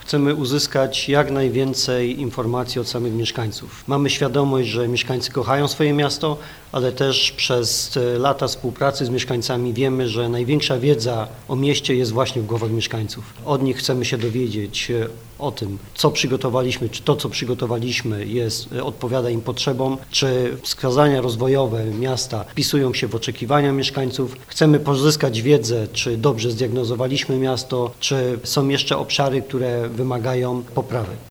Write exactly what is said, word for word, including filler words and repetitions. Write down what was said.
Chcemy uzyskać jak najwięcej informacji od samych mieszkańców. Mamy świadomość, że mieszkańcy kochają swoje miasto, ale też przez lata współpracy z mieszkańcami wiemy, że największa wiedza o mieście jest właśnie w głowach mieszkańców. Od nich chcemy się dowiedzieć o tym, co przygotowaliśmy, czy to, co przygotowaliśmy jest, odpowiada im potrzebom, czy wskazania rozwojowe miasta wpisują się w oczekiwania mieszkańców. Chcemy pozyskać wiedzę, czy dobrze zdiagnozowaliśmy miasto, czy są jeszcze obszary, które wymagają poprawy.